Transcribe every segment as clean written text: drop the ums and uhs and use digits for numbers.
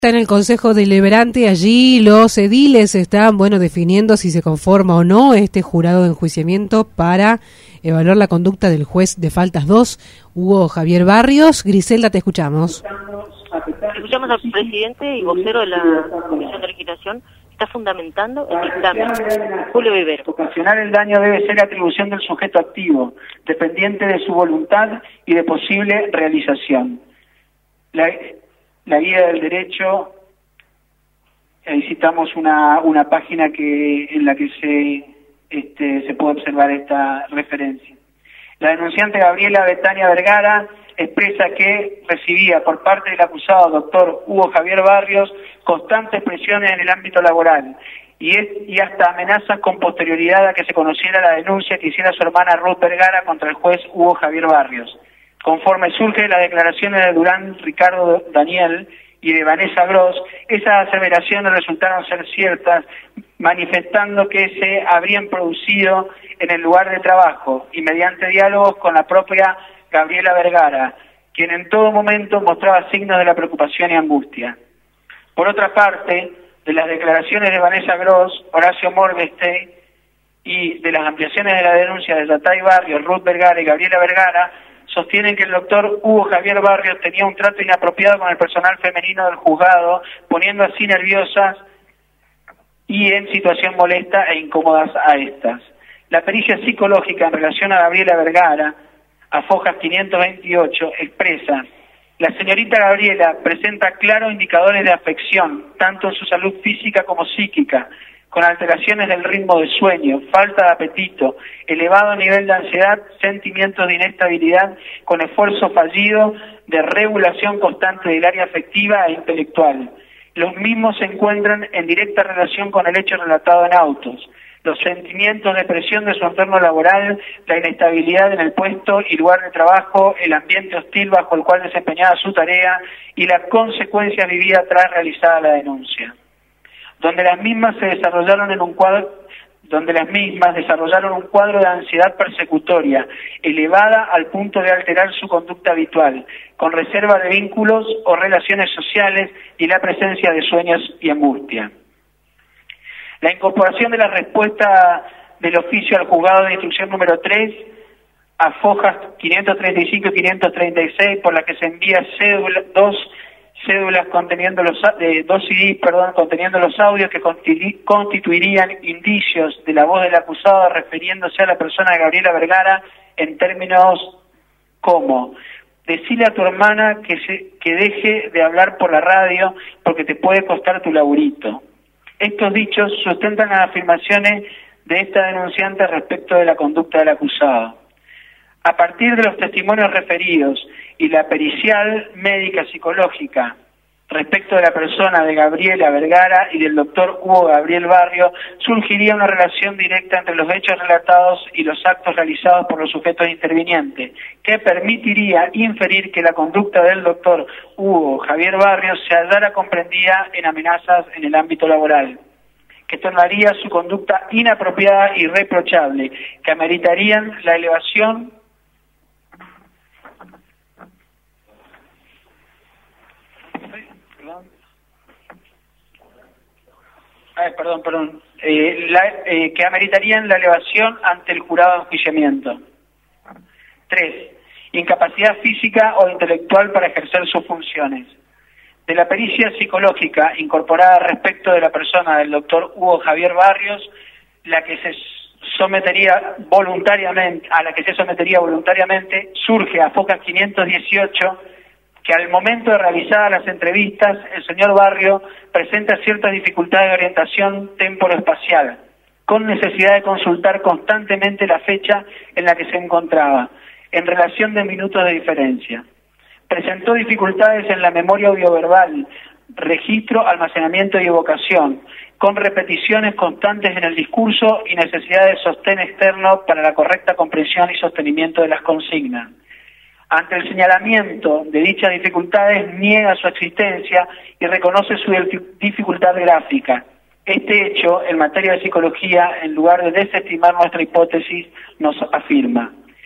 Está en el Consejo Deliberante, allí los ediles están, definiendo si se conforma o no este jurado de enjuiciamiento para evaluar la conducta del juez de faltas 2, Hugo Javier Barrios. Griselda, te escuchamos. Escuchamos al presidente y vocero de la Comisión de Legislación. Está fundamentando el dictamen. Julio Vivero. Ocasionar el daño debe ser atribución del sujeto activo, dependiente de su voluntad y de posible realización. La guía del derecho, ahí citamos una página en la que se puede observar esta referencia. La denunciante Gabriela Betania Vergara expresa que recibía por parte del acusado doctor Hugo Javier Barrios constantes presiones en el ámbito laboral y hasta amenazas con posterioridad a que se conociera la denuncia que hiciera su hermana Ruth Vergara contra el juez Hugo Javier Barrios. Conforme surge de las declaraciones de Durán Ricardo Daniel y de Vanessa Gross, esas aseveraciones resultaron ser ciertas, manifestando que se habrían producido en el lugar de trabajo y mediante diálogos con la propia Gabriela Vergara, quien en todo momento mostraba signos de la preocupación y angustia. Por otra parte, de las declaraciones de Vanessa Gross, Horacio Morbeste y de las ampliaciones de la denuncia de Yatay Barrios, Ruth Vergara y Gabriela Vergara, sostienen que el doctor Hugo Javier Barrios tenía un trato inapropiado con el personal femenino del juzgado, poniendo así nerviosas y en situación molesta e incómodas a estas. La pericia psicológica en relación a Gabriela Vergara, a fojas 528, expresa: la señorita Gabriela presenta claros indicadores de afección, tanto en su salud física como psíquica, con alteraciones del ritmo de sueño, falta de apetito, elevado nivel de ansiedad, sentimientos de inestabilidad, con esfuerzo fallido de regulación constante del área afectiva e intelectual. Los mismos se encuentran en directa relación con el hecho relatado en autos. Los sentimientos de presión de su entorno laboral, la inestabilidad en el puesto y lugar de trabajo, el ambiente hostil bajo el cual desempeñaba su tarea y las consecuencias vividas tras realizada la denuncia. Donde las mismas desarrollaron un cuadro de ansiedad persecutoria, elevada al punto de alterar su conducta habitual, con reserva de vínculos o relaciones sociales y la presencia de sueños y angustia. La incorporación de la respuesta del oficio al juzgado de instrucción número 3, a fojas 535 y 536, por la que se envía dos CDs conteniendo los audios que constituirían indicios de la voz del acusado refiriéndose a la persona de Gabriela Vergara en términos como: decile a tu hermana que deje de hablar por la radio porque te puede costar tu laburito. Estos dichos sustentan las afirmaciones de esta denunciante respecto de la conducta del acusado. A partir de los testimonios referidos y la pericial médica psicológica respecto de la persona de Gabriela Vergara y del doctor Hugo Gabriel Barrio, surgiría una relación directa entre los hechos relatados y los actos realizados por los sujetos intervinientes, que permitiría inferir que la conducta del doctor Hugo Javier Barrio se hallara comprendida en amenazas en el ámbito laboral, que tornaría su conducta inapropiada y reprochable, que ameritarían la elevación que ameritarían la elevación ante el jurado de enjuiciamiento. 3. Incapacidad física o intelectual para ejercer sus funciones. De la pericia psicológica incorporada respecto de la persona del doctor Hugo Javier Barrios, a la que se sometería voluntariamente, surge a focas 518 que al momento de realizar las entrevistas, el señor Barrio presenta ciertas dificultades de orientación temporoespacial, con necesidad de consultar constantemente la fecha en la que se encontraba, en relación de minutos de diferencia. Presentó dificultades en la memoria audioverbal, registro, almacenamiento y evocación, con repeticiones constantes en el discurso y necesidad de sostén externo para la correcta comprensión y sostenimiento de las consignas. Ante el señalamiento de dichas dificultades, niega su existencia y reconoce su dificultad gráfica. Este hecho, en materia de psicología, en lugar de desestimar nuestra hipótesis, nos afirma: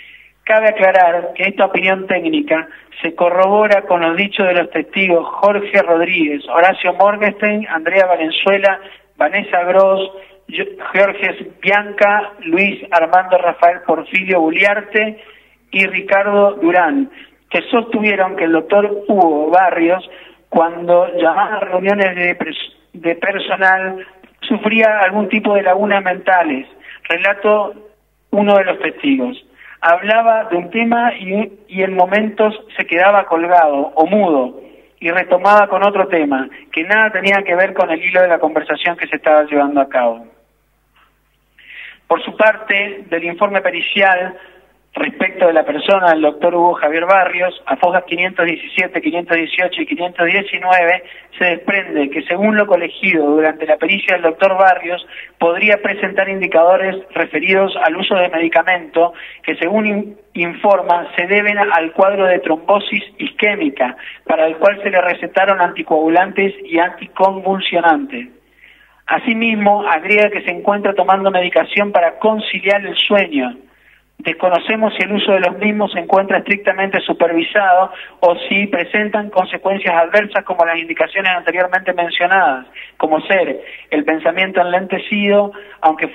Cabe aclarar que esta opinión técnica se corrobora con los dichos de los testigos Jorge Rodríguez, Horacio Morgenstern, Andrea Valenzuela, Vanessa Gross, Georges Bianca, Luis Armando Rafael Porfirio Buliarte y Ricardo Durán, que sostuvieron que el doctor Hugo Barrios, cuando llamaba a reuniones de personal, sufría algún tipo de lagunas mentales. Relato uno de los testigos. Hablaba de un tema y en momentos se quedaba colgado o mudo y retomaba con otro tema, que nada tenía que ver con el hilo de la conversación que se estaba llevando a cabo. Por su parte, del informe pericial respecto de la persona del doctor Hugo Javier Barrios, a fojas 517, 518 y 519, se desprende que según lo colegido durante la pericia del doctor Barrios, podría presentar indicadores referidos al uso de medicamento que según informa se deben al cuadro de trombosis isquémica, para el cual se le recetaron anticoagulantes y anticonvulsionantes. Asimismo, agrega que se encuentra tomando medicación para conciliar el sueño. Desconocemos si el uso de los mismos se encuentra estrictamente supervisado o si presentan consecuencias adversas como las indicaciones anteriormente mencionadas, como ser el pensamiento enlentecido, aunque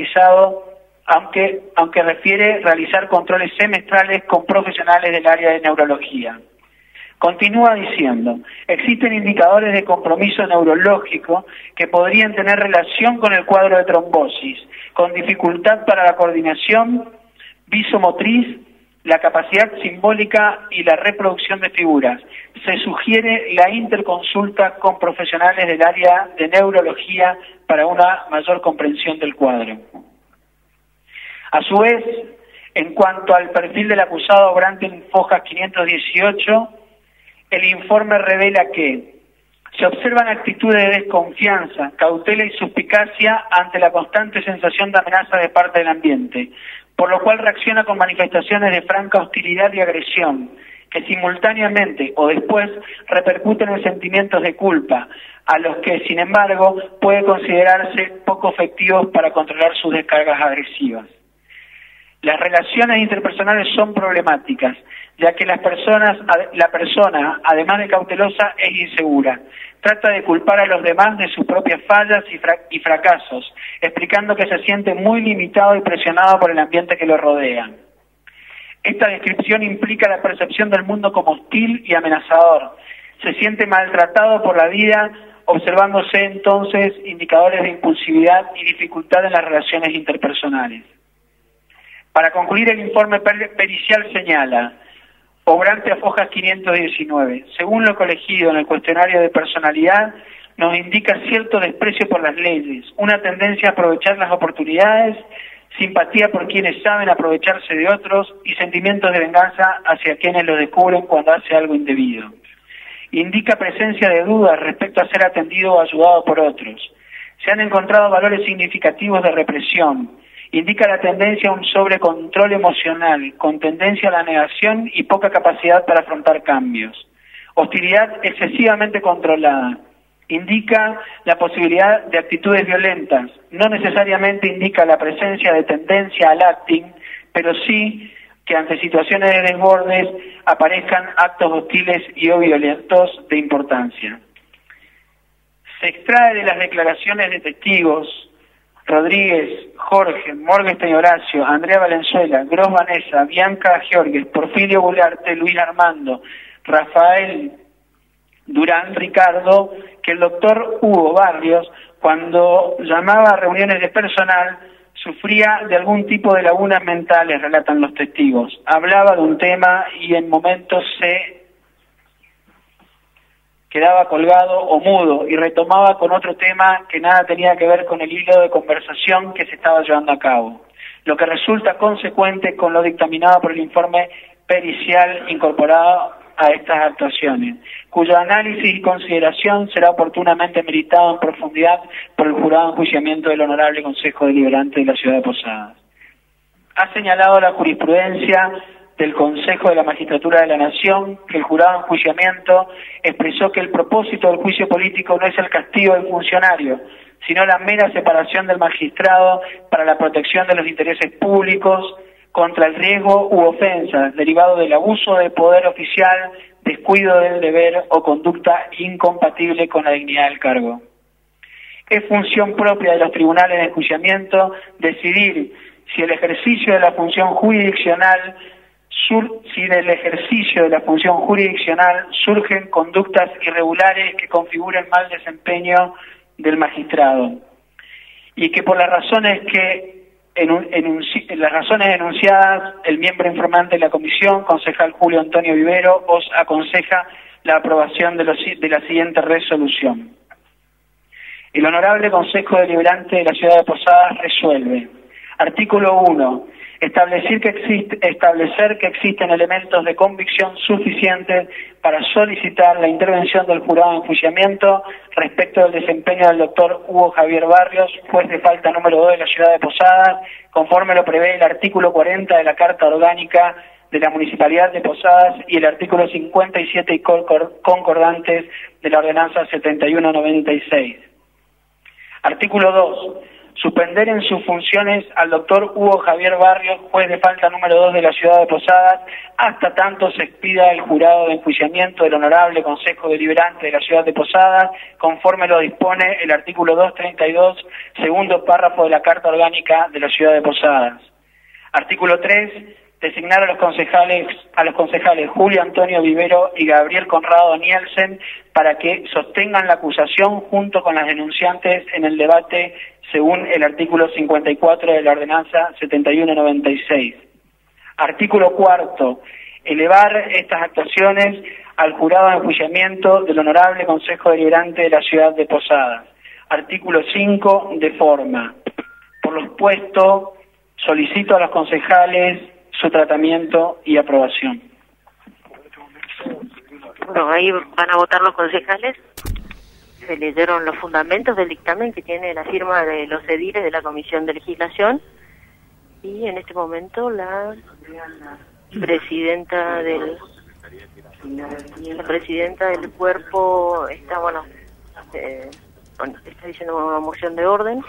refiere realizar controles semestrales con profesionales del área de neurología. Continúa diciendo, existen indicadores de compromiso neurológico que podrían tener relación con el cuadro de trombosis, con dificultad para la coordinación visomotriz, la capacidad simbólica y la reproducción de figuras. Se sugiere la interconsulta con profesionales del área de neurología para una mayor comprensión del cuadro. A su vez, en cuanto al perfil del acusado obrante en fojas 518, el informe revela que se observan actitudes de desconfianza, cautela y suspicacia ante la constante sensación de amenaza de parte del ambiente, por lo cual reacciona con manifestaciones de franca hostilidad y agresión, que simultáneamente o después repercuten en sentimientos de culpa, a los que, sin embargo, puede considerarse poco efectivos para controlar sus descargas agresivas. Las relaciones interpersonales son problemáticas, ya que la persona, además de cautelosa, es insegura. Trata de culpar a los demás de sus propias fallas y fracasos, explicando que se siente muy limitado y presionado por el ambiente que lo rodea. Esta descripción implica la percepción del mundo como hostil y amenazador. Se siente maltratado por la vida, observándose entonces indicadores de impulsividad y dificultad en las relaciones interpersonales. Para concluir, el informe pericial señala: obrante a fojas 519. Según lo colegido en el cuestionario de personalidad, nos indica cierto desprecio por las leyes, una tendencia a aprovechar las oportunidades, simpatía por quienes saben aprovecharse de otros y sentimientos de venganza hacia quienes lo descubren cuando hace algo indebido. Indica presencia de dudas respecto a ser atendido o ayudado por otros. Se han encontrado valores significativos de represión. Indica la tendencia a un sobrecontrol emocional, con tendencia a la negación y poca capacidad para afrontar cambios. Hostilidad excesivamente controlada. Indica la posibilidad de actitudes violentas. No necesariamente indica la presencia de tendencia al acting, pero sí que ante situaciones de desbordes aparezcan actos hostiles y o violentos de importancia. Se extrae de las declaraciones de testigos Rodríguez, Jorge, Morgenstern y Horacio, Andrea Valenzuela, Gross Vanessa, Bianca Georges, Porfirio Buliarte, Luis Armando, Rafael Durán, Ricardo, que el doctor Hugo Barrios, cuando llamaba a reuniones de personal, sufría de algún tipo de lagunas mentales, relatan los testigos. Hablaba de un tema y en momentos se quedaba colgado o mudo y retomaba con otro tema que nada tenía que ver con el hilo de conversación que se estaba llevando a cabo, lo que resulta consecuente con lo dictaminado por el informe pericial incorporado a estas actuaciones, cuyo análisis y consideración será oportunamente meditado en profundidad por el jurado de enjuiciamiento del Honorable Consejo Deliberante de la Ciudad de Posadas. Ha señalado la jurisprudencia del Consejo de la Magistratura de la Nación que el jurado de enjuiciamiento expresó que el propósito del juicio político no es el castigo del funcionario, sino la mera separación del magistrado para la protección de los intereses públicos, contra el riesgo u ofensa derivado del abuso de poder oficial, descuido del deber o conducta incompatible con la dignidad del cargo. Es función propia de los tribunales de enjuiciamiento decidir si del ejercicio de la función jurisdiccional surgen conductas irregulares que configuren mal desempeño del magistrado y que por las razones enunciadas el miembro informante de la comisión, concejal Julio Antonio Vivero, os aconseja la aprobación de la siguiente resolución. El Honorable Consejo Deliberante de la Ciudad de Posadas resuelve. Artículo 1. Establecer que existen elementos de convicción suficientes para solicitar la intervención del jurado de enjuiciamiento respecto del desempeño del doctor Hugo Javier Barrios, juez de falta número 2 de la Ciudad de Posadas, conforme lo prevé el artículo 40 de la Carta Orgánica de la Municipalidad de Posadas y el artículo 57 y concordantes de la Ordenanza 7196. Artículo 2. Suspender en sus funciones al doctor Hugo Javier Barrios, juez de falta número 2 de la Ciudad de Posadas, hasta tanto se expida el jurado de enjuiciamiento del Honorable Consejo Deliberante de la Ciudad de Posadas, conforme lo dispone el artículo 232, segundo párrafo de la Carta Orgánica de la Ciudad de Posadas. Artículo 3. Designar a los concejales Julio Antonio Vivero y Gabriel Conrado Nielsen para que sostengan la acusación junto con las denunciantes en el debate según el artículo 54 de la Ordenanza 7196. Artículo 4. Elevar estas actuaciones al jurado de enjuiciamiento del Honorable Consejo Deliberante de la Ciudad de Posadas. Artículo 5. De forma. Por lo expuesto, solicito a los concejales su tratamiento y aprobación. Bueno, ahí van a votar los concejales. Se leyeron los fundamentos del dictamen que tiene la firma de los ediles de la Comisión de Legislación y en este momento la presidenta del cuerpo está está diciendo una moción de orden.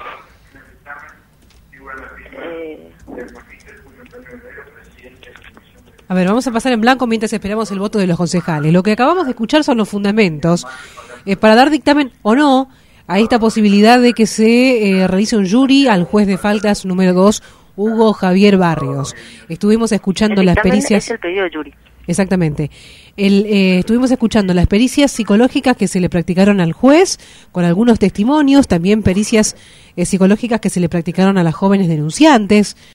A ver, vamos a pasar en blanco mientras esperamos el voto de los concejales. Lo que acabamos de escuchar son los fundamentos para dar dictamen o no a esta posibilidad de que se realice un jury al juez de faltas número 2, Hugo Javier Barrios. Estuvimos escuchando las pericias. Es el pedido de jury. Exactamente. Estuvimos escuchando las pericias psicológicas que se le practicaron al juez, con algunos testimonios, también pericias psicológicas que se le practicaron a las jóvenes denunciantes.